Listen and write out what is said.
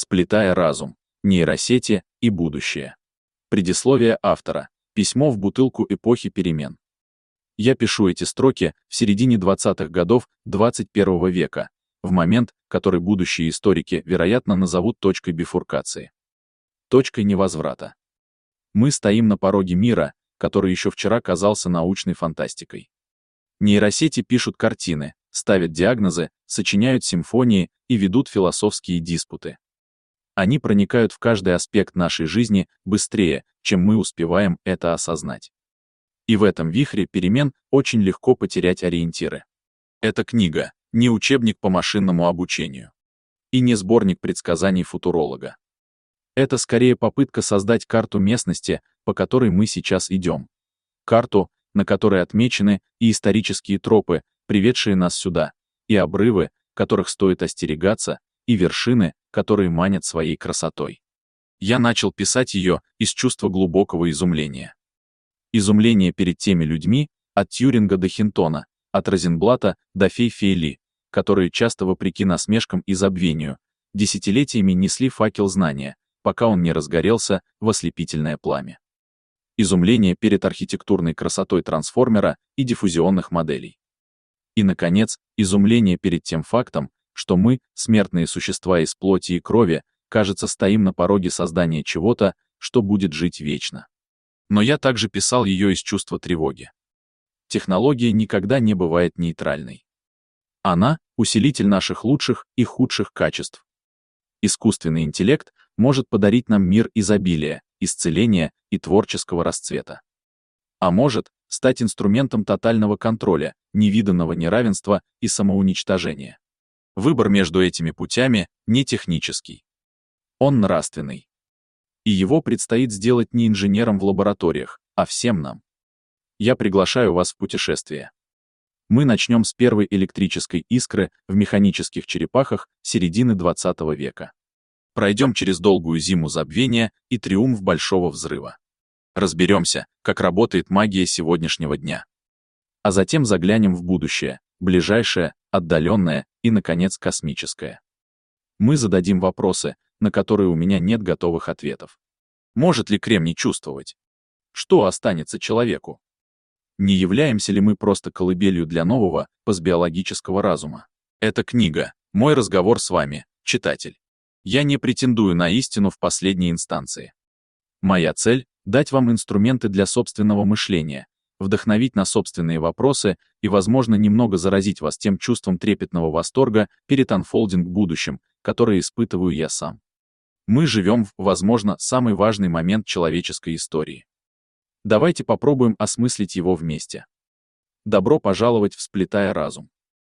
Сплетая разум, нейросети и будущее. Предисловие автора. Письмо в бутылку эпохи перемен. Я пишу эти строки в середине 20-х годов 21 века, в момент, который будущие историки, вероятно, назовут точкой бифуркации. Точкой невозврата. Мы стоим на пороге мира, который еще вчера казался научной фантастикой. Нейросети пишут картины, ставят диагнозы, сочиняют симфонии и ведут философские диспуты. Они проникают в каждый аспект нашей жизни быстрее, чем мы успеваем это осознать. И в этом вихре перемен очень легко потерять ориентиры. Эта книга — не учебник по машинному обучению. И не сборник предсказаний футуролога. Это скорее попытка создать карту местности, по которой мы сейчас идем. Карту, на которой отмечены и исторические тропы, приведшие нас сюда, и обрывы, которых стоит остерегаться, и вершины, которые манят своей красотой. Я начал писать ее из чувства глубокого изумления. Изумление перед теми людьми, от Тьюринга до Хинтона, от Розенблата до Фей-Фейли, которые часто вопреки насмешкам и забвению, десятилетиями несли факел знания, пока он не разгорелся в ослепительное пламя. Изумление перед архитектурной красотой трансформера и диффузионных моделей. И, наконец, изумление перед тем фактом, что мы, смертные существа из плоти и крови, кажется, стоим на пороге создания чего-то, что будет жить вечно. Но я также писал ее из чувства тревоги. Технология никогда не бывает нейтральной. Она — усилитель наших лучших и худших качеств. Искусственный интеллект может подарить нам мир изобилия, исцеления и творческого расцвета. А может стать инструментом тотального контроля, невиданного неравенства и самоуничтожения. Выбор между этими путями не технический. Он нравственный. И его предстоит сделать не инженерам в лабораториях, а всем нам. Я приглашаю вас в путешествие. Мы начнем с первой электрической искры в механических черепахах середины 20 века. Пройдем через долгую зиму забвения и триумф Большого взрыва. Разберемся, как работает магия сегодняшнего дня. А затем заглянем в будущее, ближайшее, отдаленное и, наконец, космическое. Мы зададим вопросы, на которые у меня нет готовых ответов. Может ли кремний чувствовать? Что останется человеку? Не являемся ли мы просто колыбелью для нового, постбиологического разума? Эта книга — мой разговор с вами, читатель. Я не претендую на истину в последней инстанции. Моя цель — дать вам инструменты для собственного мышления, вдохновить на собственные вопросы и, возможно, немного заразить вас тем чувством трепетного восторга перед анфолдинг будущим, которое испытываю я сам. Мы живем в, возможно, самый важный момент человеческой истории. Давайте попробуем осмыслить его вместе. Добро пожаловать в «Сплетая разум».